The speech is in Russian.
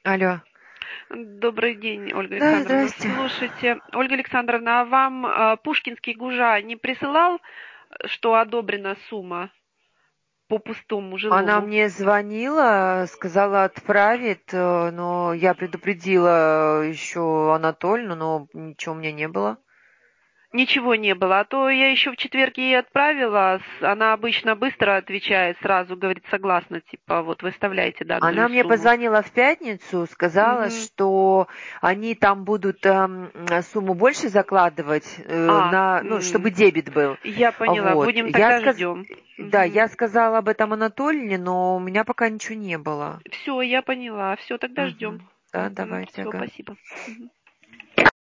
Алло. Добрый день, Ольга Да, Александровна. здрасте. Слушайте, Ольга Александровна, а вам Пушкинский Гужа не присылал, что одобрена сумма по пустому Она жилому? мне звонила, сказала отправит, но я предупредила еще Анатольевну, но ничего у меня не было. Ничего не было, а то я еще в четверг ей отправила, она обычно быстро отвечает, сразу говорит согласна, типа вот выставляйте данную Она мне сумму. позвонила в пятницу, сказала, Мгм. что они там будут сумму больше закладывать, ну, чтобы дебет был. Я поняла, Вот. будем тогда ждем. Да, я сказала об этом Анатольевне, но у меня пока ничего не было. Все, я поняла, все, тогда ждем. Мгм. Да, давайте, Все, ага. спасибо. Мгм.